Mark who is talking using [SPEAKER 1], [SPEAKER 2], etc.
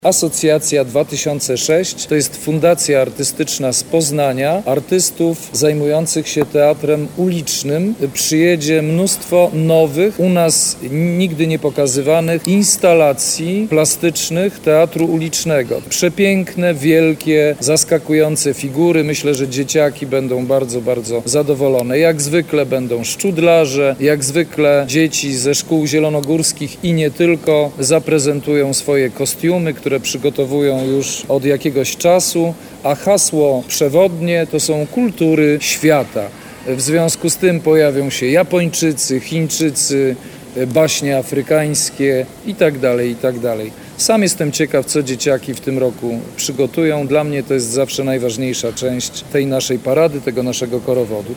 [SPEAKER 1] Asocjacja 2006 to jest fundacja artystyczna z Poznania, artystów zajmujących się teatrem ulicznym. Przyjedzie mnóstwo nowych, u nas nigdy nie pokazywanych instalacji plastycznych teatru ulicznego. Przepiękne, wielkie, zaskakujące figury. Myślę, że dzieciaki będą bardzo zadowolone. Jak zwykle będą szczudlarze, jak zwykle dzieci ze szkół zielonogórskich i nie tylko zaprezentują swoje kostiumy, które przygotowują już od jakiegoś czasu, a hasło przewodnie to są kultury świata. W związku z tym pojawią się Japończycy, Chińczycy, baśnie afrykańskie itd. Sam jestem ciekaw, co dzieciaki w tym roku przygotują. Dla mnie to jest zawsze najważniejsza część tej naszej parady, tego naszego korowodu.